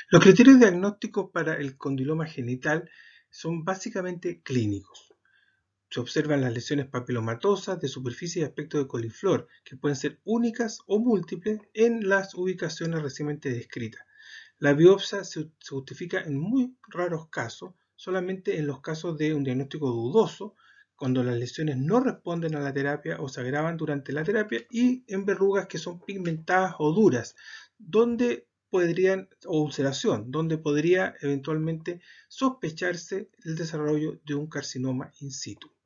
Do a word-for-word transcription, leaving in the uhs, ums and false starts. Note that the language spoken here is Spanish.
Los criterios diagnósticos para el condiloma genital son básicamente clínicos. Se observan las lesiones papilomatosas de superficie y aspecto de coliflor, que pueden ser únicas o múltiples en las ubicaciones recientemente descritas. La biopsia se justifica en muy raros casos, solamente en los casos de un diagnóstico dudoso, cuando las lesiones no responden a la terapia o se agravan durante la terapia, y en verrugas que son pigmentadas o duras, donde podrían, o ulceración, donde podría eventualmente sospecharse el desarrollo de un carcinoma in situ.